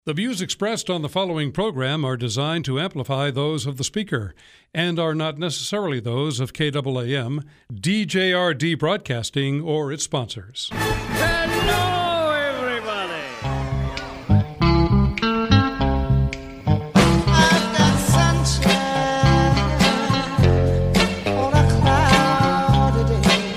The views expressed on the following program are designed to amplify those of the speaker and are not necessarily those of KAAM, DJRD Broadcasting, or its sponsors. Hello, everybody! I've got sunshine on a cloudy day.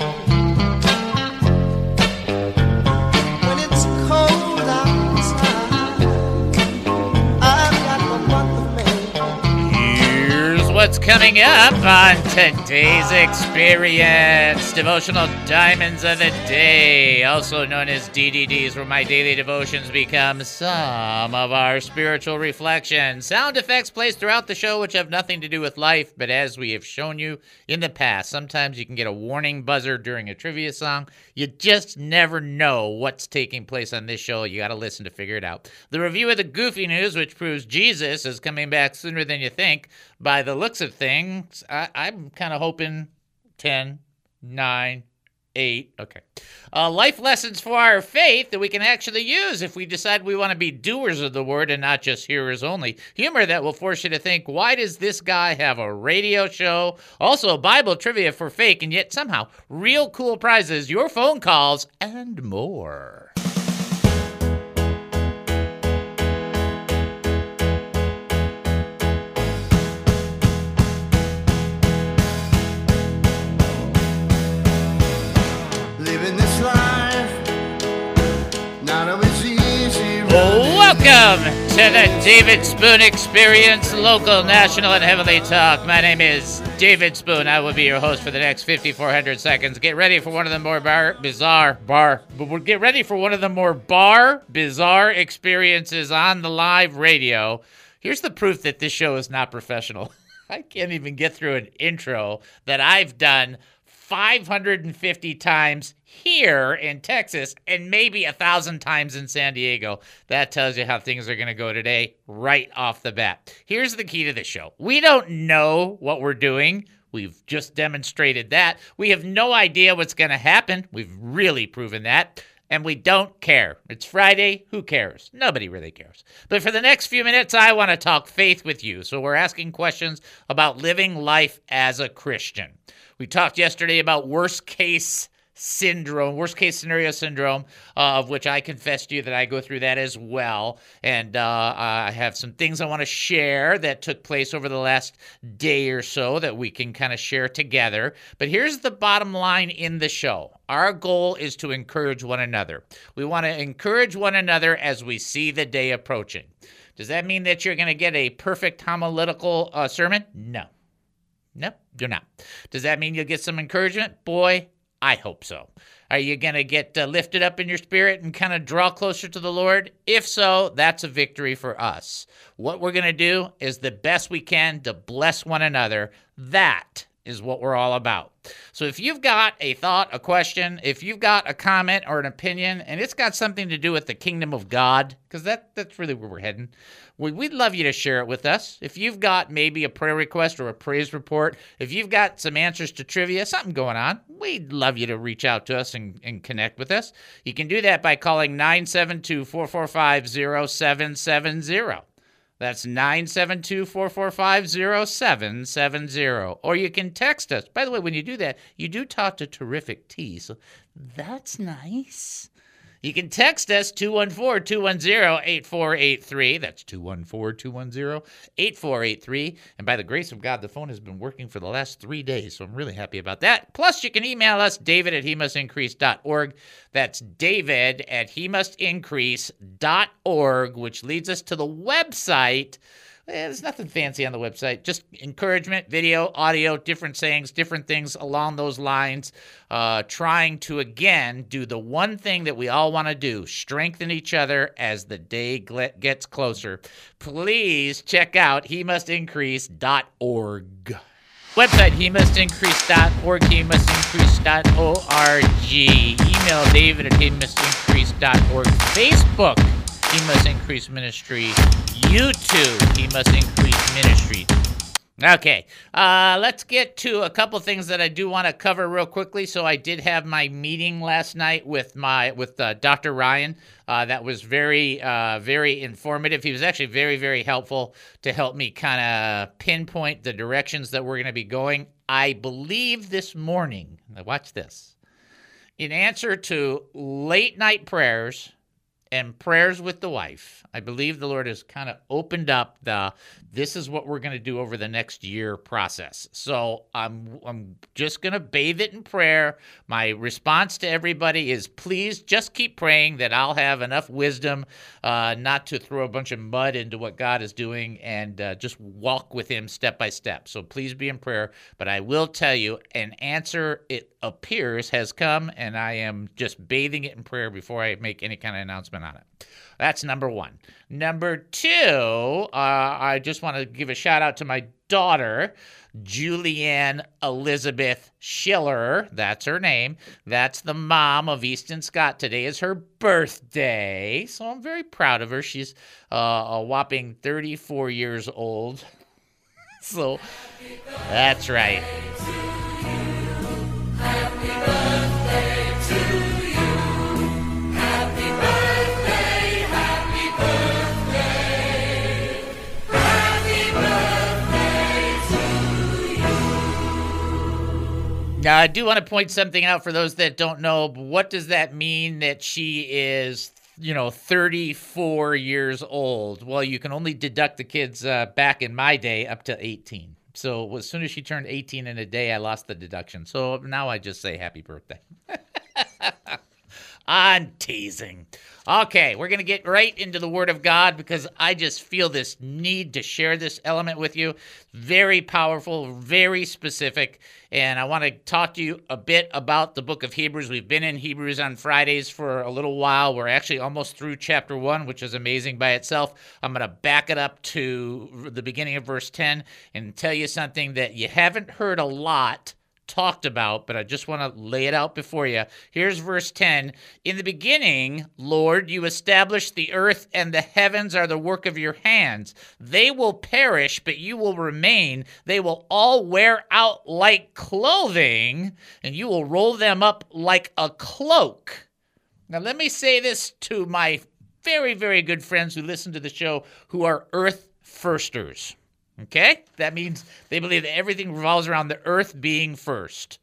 When it's cold outside, I've got the month of May. Here's what's coming up on today's experience. Devotional Diamonds of the Day, also known as DDDs, where my daily devotions become some of our spiritual reflections. Sound effects placed throughout the show which have nothing to do with life, but as we have shown you in the past, sometimes you can get a warning buzzer during a trivia song. You just never know what's taking place on this show. You got to listen to figure it out. The review of the Goofy News, which proves Jesus is coming back sooner than you think. By the looks of things, I'm kind of hoping 10, 9, 8. Okay. Life lessons for our faith that we can actually use if we decide we want to be doers of the word and not just hearers only. Humor that will force you to think, why does this guy have a radio show? Also, Bible trivia for fake, and yet somehow real cool prizes, your phone calls, and more. Living this life, not always easy. Welcome to the David Spoon Experience, local, national, and heavenly talk. My name is David Spoon. I will be your host for the next 5,400 seconds. Get ready for one of the more bizarre experiences on the live radio. Here's the proof that this show is not professional. I can't even get through an intro that I've done 550 times here in Texas and maybe 1,000 times in San Diego. That tells you how things are going to go today right off the bat. Here's the key to the show. We don't know what we're doing. We've just demonstrated that. We have no idea what's going to happen. We've really proven that. And we don't care. It's Friday. Who cares? Nobody really cares. But for the next few minutes, I want to talk faith with you. So we're asking questions about living life as a Christian. We talked yesterday about worst case scenario syndrome, of which I confess to you that I go through that as well. And I have some things I want to share that took place over the last day or so that we can kind of share together. But here's the bottom line in the show. Our goal is to encourage one another. We want to encourage one another as we see the day approaching. Does that mean that you're going to get a perfect homiletical sermon? No. Nope, you're not. Does that mean you'll get some encouragement? Boy, I hope so. Are you going to get lifted up in your spirit and kind of draw closer to the Lord? If so, that's a victory for us. What we're going to do is the best we can to bless one another. That is what we're all about. So if you've got a thought, a question, if you've got a comment or an opinion, and it's got something to do with the kingdom of God, because that's really where we're heading, we'd love you to share it with us. If you've got maybe a prayer request or a praise report, if you've got some answers to trivia, something going on, we'd love you to reach out to us and connect with us. You can do that by calling 972-445-0770. That's 972-445-0770. Or you can text us. By the way, when you do that, you do talk to Terrific T, so that's nice. You can text us 214-210-8483. That's 214-210-8483. And by the grace of God, the phone has been working for the last 3 days, so I'm really happy about that. Plus, you can email us, david@hemustincrease.org. That's david@hemustincrease.org, which leads us to the website. There's nothing fancy on the website. Just encouragement, video, audio, different sayings, different things along those lines. Trying to, again, do the one thing that we all want to do, strengthen each other as the day gets closer. Please check out hemustincrease.org. Website, hemustincrease.org, hemustincrease.org. Email david@hemustincrease.org. Facebook, He Must Increase Ministry. YouTube, He Must Increase Ministry. Okay, let's get to a couple things that I do want to cover real quickly. So I did have my meeting last night with Dr. Ryan. That was very informative. He was actually very, very helpful to help me kind of pinpoint the directions that we're going to be going. I believe this morning, now watch this, in answer to late night prayers and prayers with the wife, I believe the Lord has kind of opened up this is what we're going to do over the next year process. So I'm just going to bathe it in prayer. My response to everybody is please just keep praying that I'll have enough wisdom not to throw a bunch of mud into what God is doing and just walk with him step by step. So please be in prayer. But I will tell you, an answer, it appears, has come, and I am just bathing it in prayer before I make any kind of announcement on it. That's number one. Number two, I just want to give a shout out to my daughter, Julianne Elizabeth Schiller. That's her name. That's the mom of Easton Scott. Today is her birthday, so I'm very proud of her. She's a whopping 34 years old. So that's right. Happy birthday to you. Happy birthday, happy birthday. Happy birthday to you. Now, I do want to point something out for those that don't know. What does that mean that she is, 34 years old? Well, you can only deduct the kids back in my day up to 18. So as soon as she turned 18 in a day, I lost the deduction. So now I just say happy birthday. I'm teasing. Okay, we're going to get right into the Word of God because I just feel this need to share this element with you. Very powerful, very specific, and I want to talk to you a bit about the book of Hebrews. We've been in Hebrews on Fridays for a little while. We're actually almost through chapter 1, which is amazing by itself. I'm going to back it up to the beginning of verse 10 and tell you something that you haven't heard a lot talked about, but I just want to lay it out before you. Here's verse 10. In the beginning, Lord, you established the earth, and the heavens are the work of your hands. They will perish, but you will remain. They will all wear out like clothing, and you will roll them up like a cloak. Now, let me say this to my very, very good friends who listen to the show who are earth firsters. Okay? That means they believe that everything revolves around the earth being first.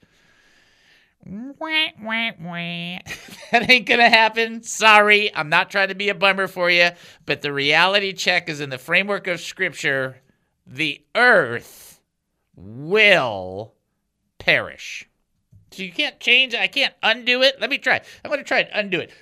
That ain't gonna happen. Sorry, I'm not trying to be a bummer for you, but the reality check is in the framework of Scripture, the earth will perish. So you can't change it. I can't undo it. Let me try. I'm going to try and undo it.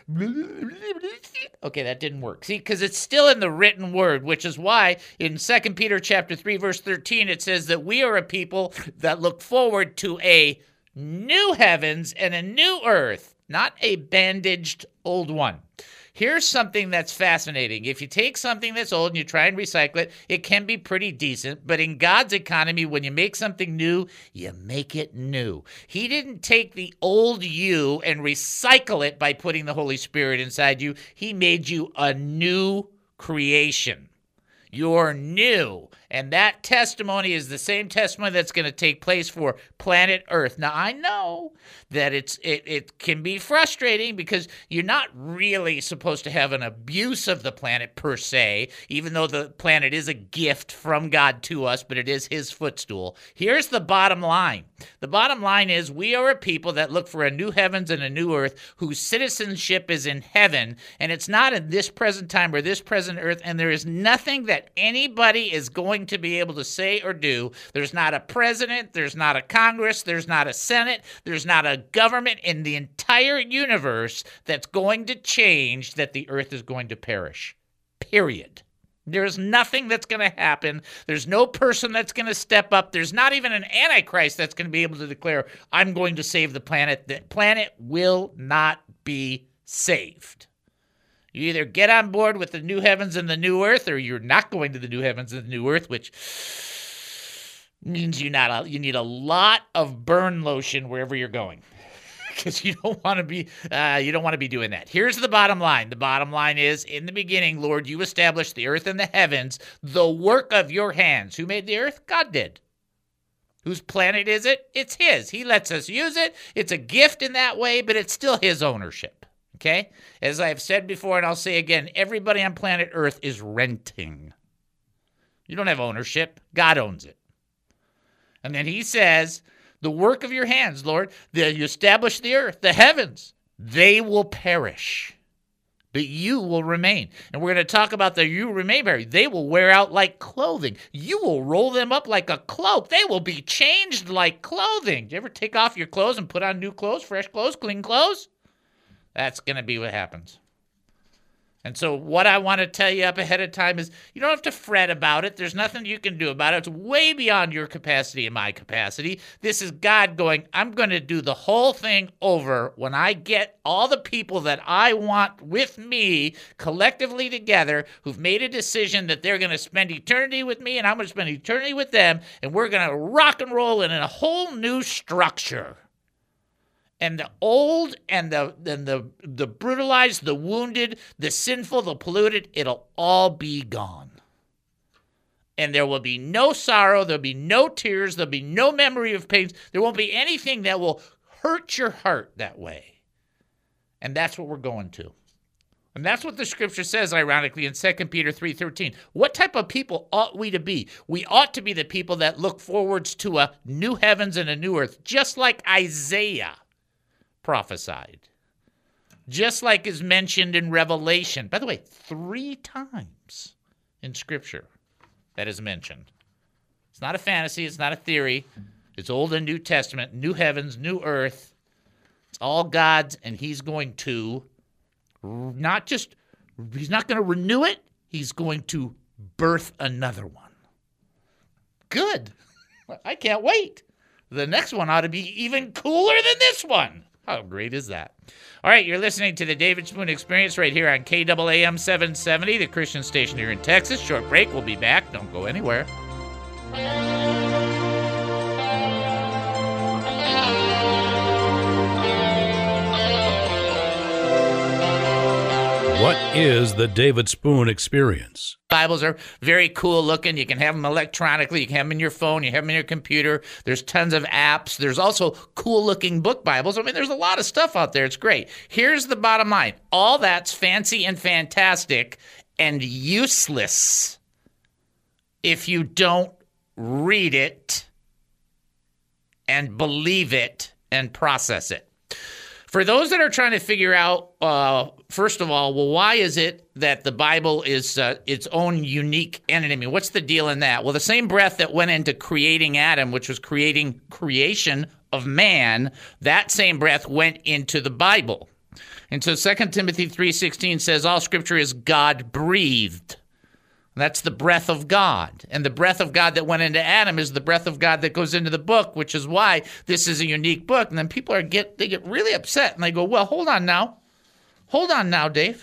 Okay, that didn't work. See, because it's still in the written word, which is why in 2 Peter chapter 3, verse 13, it says that we are a people that look forward to a new heavens and a new earth, not a bandaged old one. Here's something that's fascinating. If you take something that's old and you try and recycle it, it can be pretty decent. But in God's economy, when you make something new, you make it new. He didn't take the old you and recycle it by putting the Holy Spirit inside you. He made you a new creation. You're new. And that testimony is the same testimony that's going to take place for planet Earth. Now, I know that it can be frustrating because you're not really supposed to have an abuse of the planet per se, even though the planet is a gift from God to us, but it is his footstool. Here's the bottom line. The bottom line is we are a people that look for a new heavens and a new earth whose citizenship is in heaven, and it's not in this present time or this present earth, and there is nothing that anybody is going to be able to say or do. There's not a president, there's not a Congress, there's not a Senate, there's not a government in the entire universe that's going to change that the earth is going to perish. Period. There's nothing that's going to happen. There's no person that's going to step up. There's not even an antichrist that's going to be able to declare, I'm going to save the planet. The planet will not be saved. You either get on board with the new heavens and the new earth, or you're not going to the new heavens and the new earth, which means you need a lot of burn lotion wherever you're going. because you don't want to be doing that. Here's the bottom line. The bottom line is, in the beginning, Lord, you established the earth and the heavens, the work of your hands. Who made the earth? God did. Whose planet is it? It's his. He lets us use it. It's a gift in that way, but it's still his ownership. Okay? As I've said before, and I'll say again, everybody on planet Earth is renting. You don't have ownership. God owns it. And then he says, the work of your hands, Lord, that you established the earth, the heavens, they will perish, but you will remain. And we're going to talk about the you remain. They will wear out like clothing. You will roll them up like a cloak. They will be changed like clothing. Do you ever take off your clothes and put on new clothes, fresh clothes, clean clothes? That's going to be what happens. And so what I want to tell you up ahead of time is you don't have to fret about it. There's nothing you can do about it. It's way beyond your capacity and my capacity. This is God going, I'm going to do the whole thing over when I get all the people that I want with me collectively together who've made a decision that they're going to spend eternity with me and I'm going to spend eternity with them, and we're going to rock and roll in a whole new structure. And the old and the brutalized, the wounded, the sinful, the polluted, it'll all be gone. And there will be no sorrow, there'll be no tears, there'll be no memory of pains. There won't be anything that will hurt your heart that way. And that's what we're going to. And that's what the scripture says, ironically, in 2 Peter 3:13. What type of people ought we to be? We ought to be the people that look forwards to a new heavens and a new earth, just like Isaiah prophesied, just like is mentioned in Revelation. By the way, 3 times in Scripture that is mentioned. It's not a fantasy. It's not a theory. It's Old and New Testament, new heavens, new earth. It's all God's, and he's going to he's not going to renew it. He's going to birth another one. Good. I can't wait. The next one ought to be even cooler than this one. How great is that? All right, you're listening to the David Spoon Experience right here on KAAM 770, the Christian station here in Texas. Short break. We'll be back. Don't go anywhere. What is the David Spoon Experience? Bibles are very cool looking. You can have them electronically. You can have them in your phone. You have them in your computer. There's tons of apps. There's also cool looking book Bibles. I mean, there's a lot of stuff out there. It's great. Here's the bottom line. All that's fancy and fantastic and useless if you don't read it and believe it and process it. For those that are trying to figure out, first of all, well, why is it that the Bible is its own unique entity? What's the deal in that? Well, the same breath that went into creating Adam, which was creation of man, that same breath went into the Bible. And so 2 Timothy 3:16 says all Scripture is God-breathed. That's the breath of God. And the breath of God that went into Adam is the breath of God that goes into the book, which is why this is a unique book. And then people get really upset and they go, well, hold on now. Hold on now, Dave.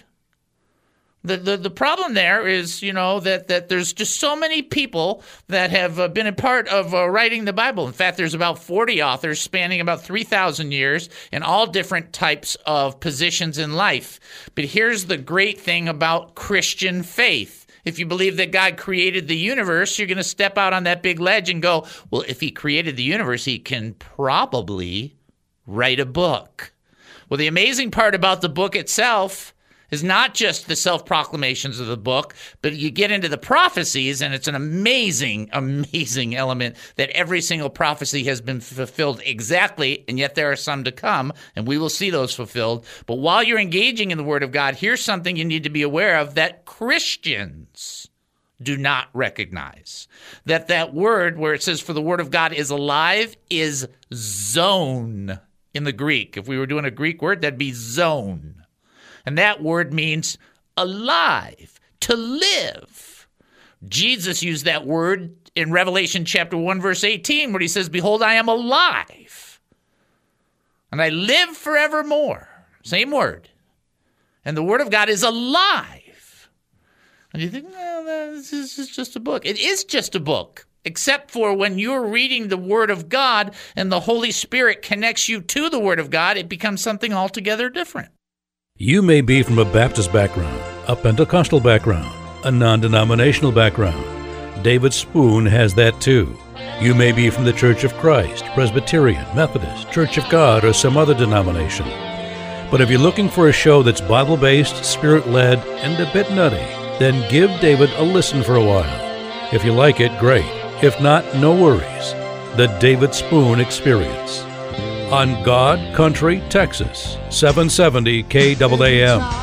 The problem there is, that there's just so many people that have been a part of writing the Bible. In fact, there's about 40 authors spanning about 3,000 years in all different types of positions in life. But here's the great thing about Christian faith. If you believe that God created the universe, you're going to step out on that big ledge and go, well, if he created the universe, he can probably write a book. Well, the amazing part about the book itself is not just the self-proclamations of the book, but you get into the prophecies, and it's an amazing, amazing element that every single prophecy has been fulfilled exactly, and yet there are some to come, and we will see those fulfilled. But while you're engaging in the Word of God, here's something you need to be aware of that Christians do not recognize. That word where it says, for the Word of God is alive, is zone in the Greek. If we were doing a Greek word, that'd be zone. And that word means alive, to live. Jesus used that word in Revelation chapter 1, verse 18, where he says, behold, I am alive, and I live forevermore. Same word. And the Word of God is alive. And you think, well, this is just a book. It is just a book. except for when you're reading the Word of God and the Holy Spirit connects you to the Word of God, it becomes something altogether different. You may be from a Baptist background, a Pentecostal background, a non-denominational background. David Spoon has that too. You may be from the Church of Christ, Presbyterian, Methodist, Church of God, or some other denomination. But if you're looking for a show that's Bible-based, Spirit-led, and a bit nutty, then give David a listen for a while. If you like it, great. If not, no worries. The David Spoon Experience. On God Country, Texas, 770 KAAM.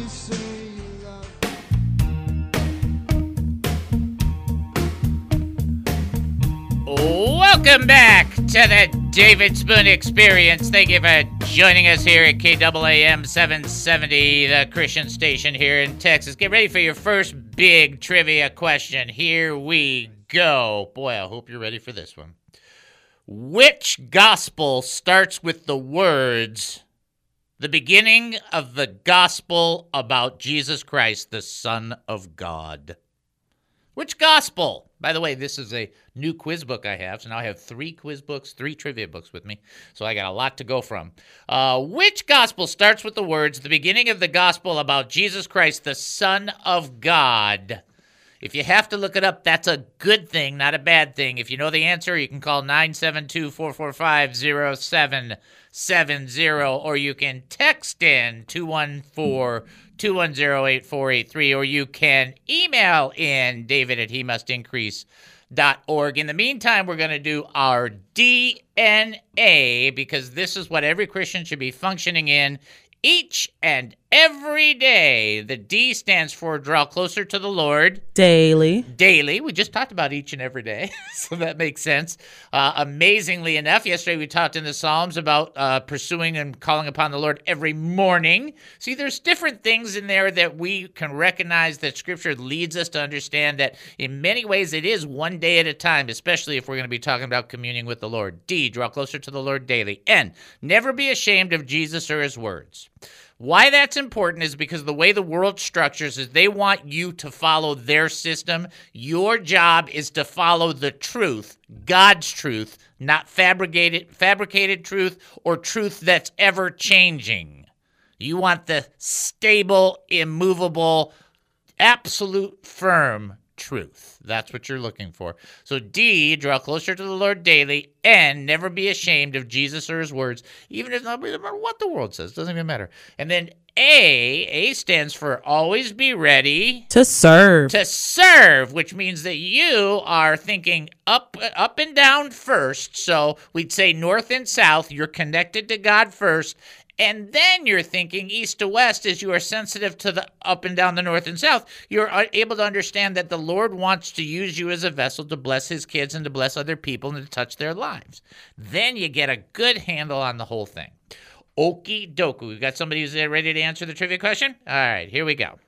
Welcome back to the David Spoon Experience. Thank you for joining us here at KAAM 770, the Christian station here in Texas. Get ready for your first big trivia question. Here we go. Boy, I hope you're ready for this one. Which gospel starts with the words, the beginning of the gospel about Jesus Christ, the Son of God? Which gospel? By the way, this is a new quiz book I have, so now I have 3 quiz books, 3 trivia books with me, so I got a lot to go from. Which gospel starts with the words, the beginning of the gospel about Jesus Christ, the Son of God? If you have to look it up, that's a good thing, not a bad thing. If you know the answer, you can call 972-445-0770, or you can text in 214-210-8483, or you can email in david@hemustincrease.org. In the meantime, we're going to do our DNA, because this is what every Christian should be functioning in each and every day. The D stands for draw closer to the Lord. Daily. Daily. We just talked about each and every day, so that makes sense. Amazingly enough, yesterday we talked in the Psalms about pursuing and calling upon the Lord every morning. See, there's different things in there that we can recognize that Scripture leads us to understand that in many ways it is one day at a time, especially if we're going to be talking about communing with the Lord. D, draw closer to the Lord daily. N, never be ashamed of Jesus or his words. Why that's important is because the way the world structures is they want you to follow their system. Your job is to follow the truth, God's truth, not fabricated truth or truth that's ever changing. You want the stable, immovable, absolute, firm truth. That's what you're looking for. So D, draw closer to the Lord daily. N, never be ashamed of Jesus or his words, even if no matter what the world says. Doesn't even matter. And then A stands for always be ready To serve. to serve, which means that you are thinking up and down first. So we'd say north and south. You're connected to God first. And then you're thinking east to west as you are sensitive to the up and down the north and south. You're able to understand that the Lord wants to use you as a vessel to bless his kids and to bless other people and to touch their lives. Then you get a good handle on the whole thing. Okie dokie. We got somebody who's ready to answer the trivia question? All right, here we go.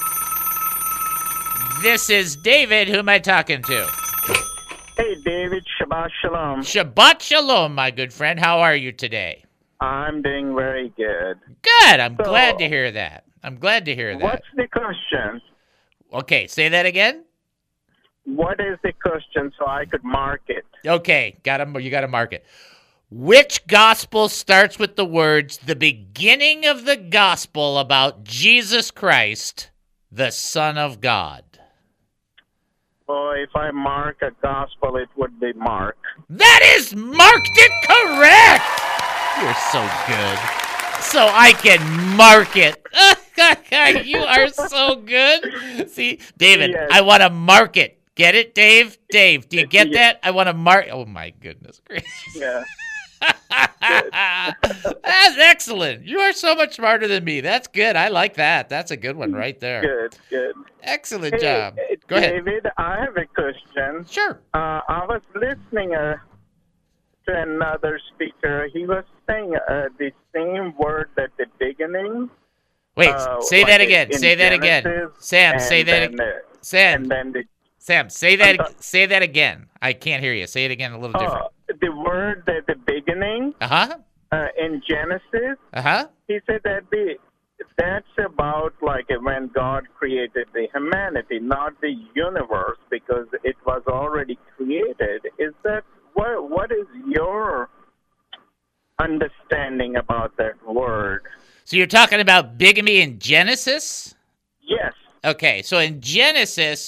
This is David. Who am I talking to? Hey, David. Shabbat Shalom. Shabbat Shalom, my good friend. How are you today? I'm doing very good. Good. I'm glad to hear that. What's the question? Okay, say that again. What is the question so I could mark it? Okay, you got to mark it. Which gospel starts with the words, the beginning of the gospel about Jesus Christ, the Son of God? Oh, if I mark a gospel, it would be Mark. That is marked it correct! You're so good. So I can mark it. You are so good. See, David, Yes. I want to mark it. Get it, Dave? Dave, do you get that? I want to mark. Oh, my goodness gracious. Yeah. That's excellent. You are so much smarter than me. That's good. I like that. That's a good one right there. Good. Excellent job. Go ahead. David, I have a question. Sure. I was listening to another speaker. He was saying the same word at the beginning. Wait, say like that again. in Say that again. Genesis, Sam, say and that then, again. Sam, And then Sam, say that again. I can't hear you. Say it again a little different. the word at the beginning Uh-huh. in Genesis, Uh-huh. he said that that's about like when God created the humanity, not the universe, because it was already created. Is that what is your understanding about that word? So you're talking about bigamy in Genesis? Yes. Okay, so in Genesis,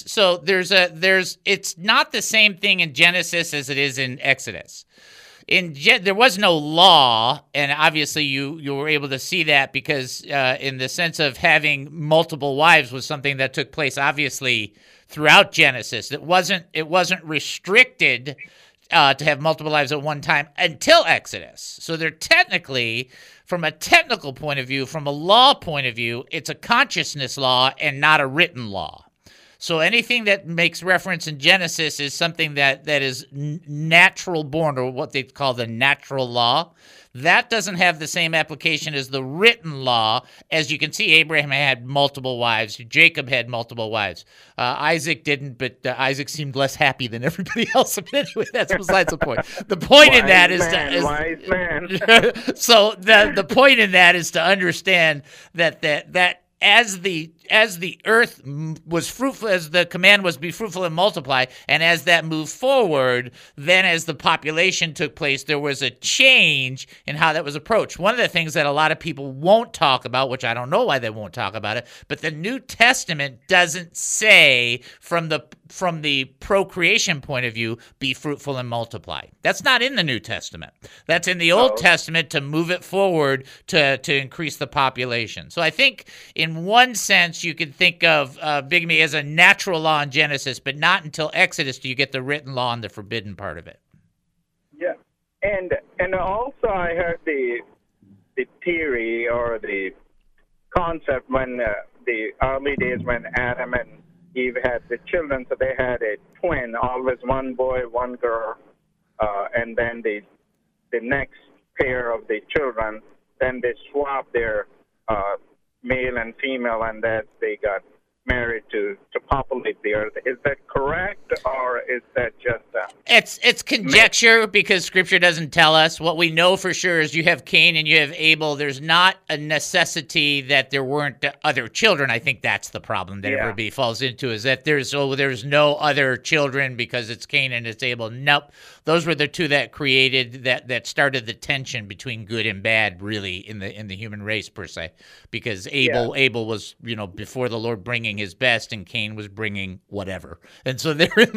it's not the same thing in Genesis as it is in Exodus. There was no law, and obviously you were able to see that because in the sense of having multiple wives was something that took place obviously throughout Genesis. It wasn't restricted to have multiple wives at one time until Exodus. So they're technically, from a technical point of view, from a law point of view, it's a consciousness law and not a written law. So anything that makes reference in Genesis is something that is natural born, or what they call the natural law. That doesn't have the same application as the written law. As you can see, Abraham had multiple wives. Jacob had multiple wives. Isaac didn't, but Isaac seemed less happy than everybody else. But anyway, that's besides the point. The point in that is wise man. So the point in that is to understand that as the earth was fruitful, as the command was be fruitful and multiply, and as that moved forward, then as the population took place, there was a change in how that was approached. One of the things that a lot of people won't talk about, which I don't know why they won't talk about it, but the New Testament doesn't say from the procreation point of view, be fruitful and multiply. That's not in the New Testament. That's in the Old Testament to move it forward to increase the population. So I think in one sense you could think of bigamy as a natural law in Genesis, but not until Exodus do you get the written law and the forbidden part of it. Yeah, and also I heard the theory or the concept when the early days when Adam and Eve had the children, so they had a twin, always one boy, one girl, and then the next pair of the children, then they swapped their male and female, and that they got married to populate the earth. Is that correct, or is that just It's conjecture because Scripture doesn't tell us. What we know for sure is you have Cain and you have Abel. There's not a necessity that there weren't other children. I think that's the problem that everybody falls into, is that there's no other children because it's Cain and it's Abel. Nope. Those were the two that created that started the tension between good and bad, really, in the human race per se, because Abel was, before the Lord bringing his best, and Cain was bringing whatever, and so therein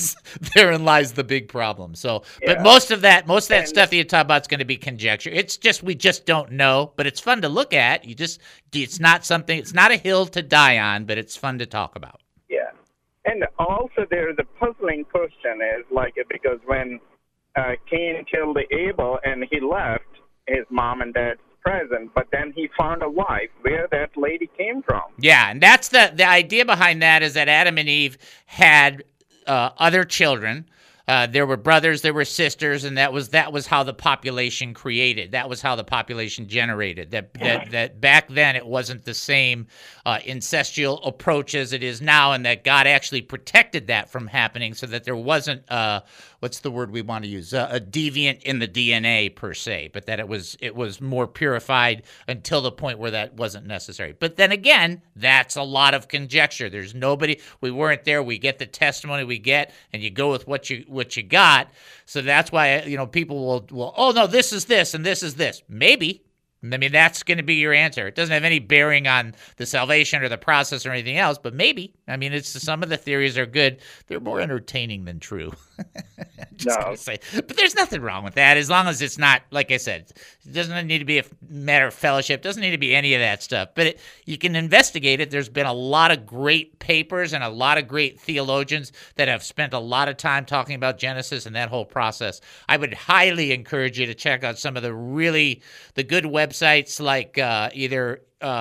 lies the big problem. So, but most of that stuff that you talk about is going to be conjecture. It's just we just don't know, but it's fun to look at. It's not a hill to die on, but it's fun to talk about. Yeah, and also there's a puzzling question is because when Cain killed Abel and he left his mom and dad's present, but then he found a wife, where that lady came from. Yeah, and that's the idea behind that, is that Adam and Eve had other children. There were brothers, there were sisters, and that was how the population created. That was how the population generated. That back then it wasn't the same incestual approach as it is now, and that God actually protected that from happening, so that there wasn't what's the word we want to use? A deviant in the DNA per se, but that it was more purified until the point where that wasn't necessary. But then again, that's a lot of conjecture. There's nobody. We weren't there. We get the testimony we get, and you go with what you got. So that's why people will oh no, this is this and this is this. Maybe. I mean, that's going to be your answer. It doesn't have any bearing on the salvation or the process or anything else, but maybe. I mean, some of the theories are good. They're more entertaining than true. Just gonna say. But there's nothing wrong with that, as long as it's not, like I said, it doesn't need to be a matter of fellowship. It doesn't need to be any of that stuff. But you can investigate it. There's been a lot of great papers and a lot of great theologians that have spent a lot of time talking about Genesis and that whole process. I would highly encourage you to check out some of the good websites, like either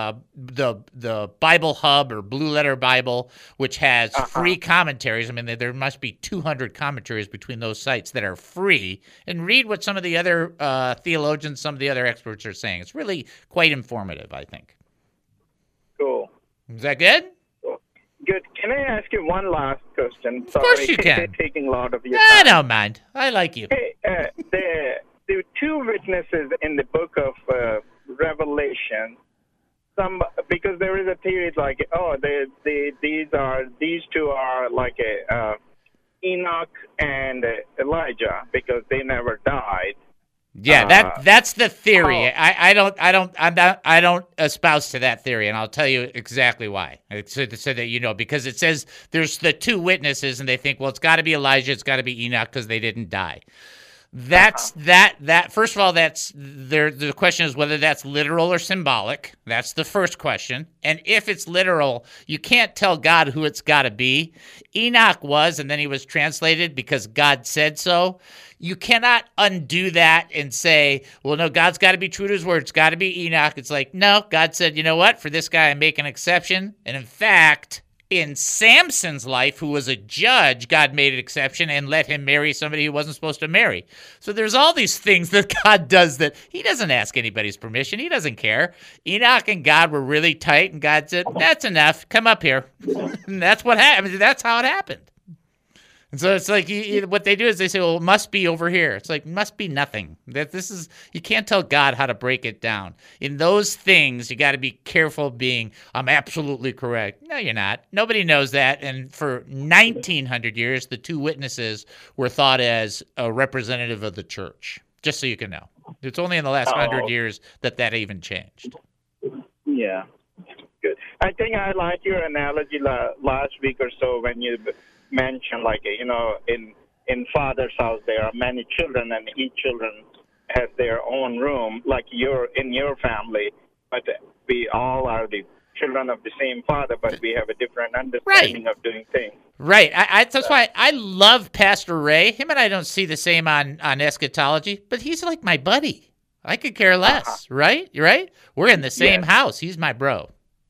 the Bible Hub or Blue Letter Bible, which has free commentaries. I mean, there must be 200 commentaries between those sites that are free. And read what some of the other theologians, some of the other experts are saying. It's really quite informative, I think. Cool. Is that good? Good. Can I ask you one last question? Of course you can. Taking a lot of your I time. don't mind. I like you. Hey, the two witnesses in the book of Revelation, because there is a theory like, oh, these two are like Enoch and Elijah because they never died. Yeah, that's the theory. I don't espouse to that theory, and I'll tell you exactly why. So that you know, because it says there's the two witnesses, and they think, well, it's got to be Elijah, it's got to be Enoch because they didn't die. That's that. First of all, that's there. The question is whether that's literal or symbolic. That's the first question. And if it's literal, you can't tell God who it's got to be. Enoch was, and then he was translated because God said so. You cannot undo that and say, well, no, God's got to be true to his word. It's got to be Enoch. It's like, no, God said, you know what? For this guy, I make an exception. And in fact, in Samson's life, who was a judge, God made an exception and let him marry somebody he wasn't supposed to marry. So there's all these things that God does that he doesn't ask anybody's permission. He doesn't care. Enoch and God were really tight, and God said, that's enough. Come up here. And that's what happened. That's how it happened. And so it's like what they do is they say, well, it must be over here. It's like, must be nothing. You can't tell God how to break it down. In those things, you got to be careful being, I'm absolutely correct. No, you're not. Nobody knows that. And for 1,900 years, the two witnesses were thought as a representative of the church, just so you can know. It's only in the last 100 years that even changed. Yeah. Good. I think I liked your analogy last week or so when you mentioned, like, you know, in Father's house there are many children, and each children has their own room, like in your family, but we all are the children of the same Father, but we have a different understanding of doing things. Right. That's why I love Pastor Ray. Him and I don't see the same on eschatology, but he's like my buddy. I could care less, right? You're right? We're in the same house. He's my bro.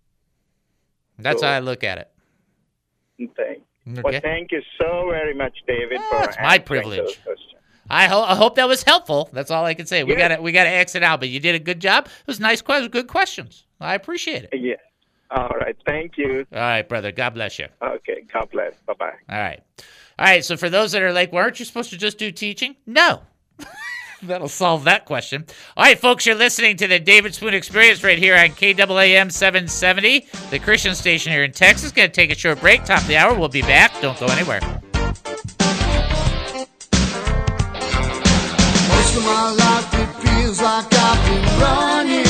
That's how I look at it. Thanks. Okay. Well, thank you so very much, David, for it's my privilege. I hope that was helpful. That's all I can say. We got to exit out, but you did a good job. It was nice, good questions. I appreciate it. Yeah. All right. Thank you. All right, brother. God bless you. Okay. God bless. Bye-bye. All right. So for those that are like, well, aren't you supposed to just do teaching? No. That'll solve that question. All right, folks, you're listening to the David Spoon Experience right here on KAAM 770, the Christian station here in Texas. Going to take a short break. Top of the hour. We'll be back. Don't go anywhere. Most of my life it feels like I've been running.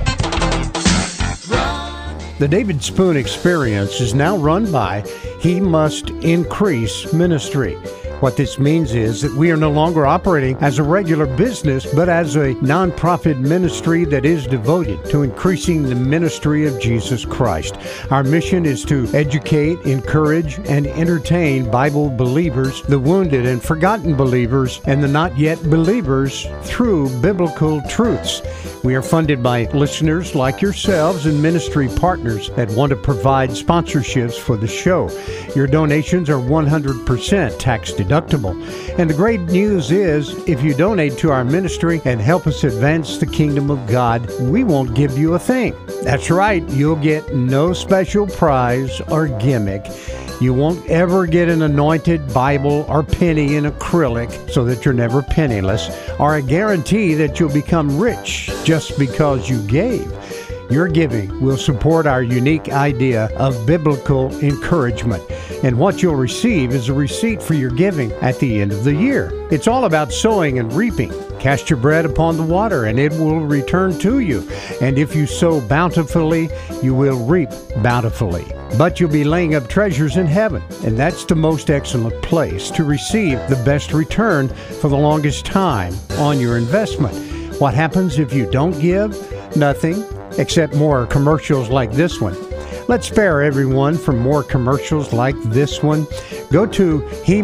The David Spoon Experience is now run by He Must Increase Ministry. What this means is that we are no longer operating as a regular business, but as a nonprofit ministry that is devoted to increasing the ministry of Jesus Christ. Our mission is to educate, encourage, and entertain Bible believers, the wounded and forgotten believers, and the not yet believers through biblical truths. We are funded by listeners like yourselves and ministry partners that want to provide sponsorships for the show. Your donations are 100% tax deductible. And the great news is, if you donate to our ministry and help us advance the kingdom of God, we won't give you a thing. That's right, you'll get no special prize or gimmick. You won't ever get an anointed Bible or penny in acrylic so that you're never penniless, or a guarantee that you'll become rich just because you gave. Your giving will support our unique idea of biblical encouragement. And what you'll receive is a receipt for your giving at the end of the year. It's all about sowing and reaping. Cast your bread upon the water, and it will return to you. And if you sow bountifully, you will reap bountifully. But you'll be laying up treasures in heaven, and that's the most excellent place to receive the best return for the longest time on your investment. What happens if you don't give? Nothing, except more commercials like this one. Let's spare everyone from more commercials like this one. Go to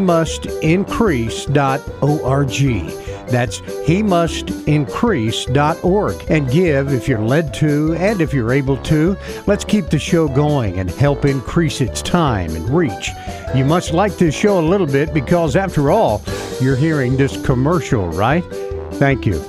hemustincrease.org. That's hemustincrease.org, and give if you're led to and if you're able to. Let's keep the show going and help increase its time and reach. You must like this show a little bit because, after all, you're hearing this commercial, right? Thank you.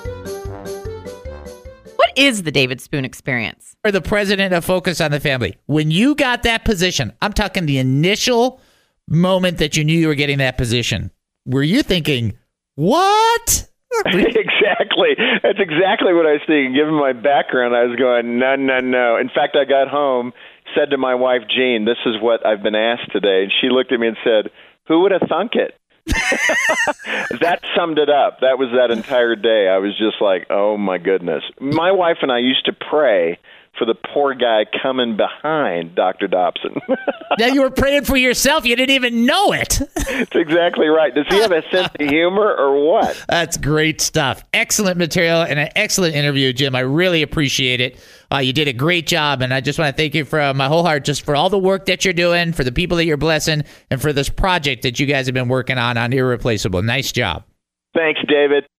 What is the David Spoon Experience? Or the president of Focus on the Family. When you got that position, I'm talking the initial moment that you knew you were getting that position, were you thinking, what? Exactly. That's exactly what I was thinking. Given my background, I was going, no. In fact, I got home, said to my wife, Jean, this is what I've been asked today. And she looked at me and said, who would have thunk it? That summed it up. That was that entire day. I was just like, oh, my goodness. My wife and I used to pray for the poor guy coming behind Dr. Dobson. Now you were praying for yourself. You didn't even know it. That's exactly right. Does he have a sense of humor or what? That's great stuff. Excellent material and an excellent interview, Jim. I really appreciate it. You did a great job, and I just want to thank you from my whole heart just for all the work that you're doing, for the people that you're blessing, and for this project that you guys have been working on Irreplaceable. Nice job. Thanks, David.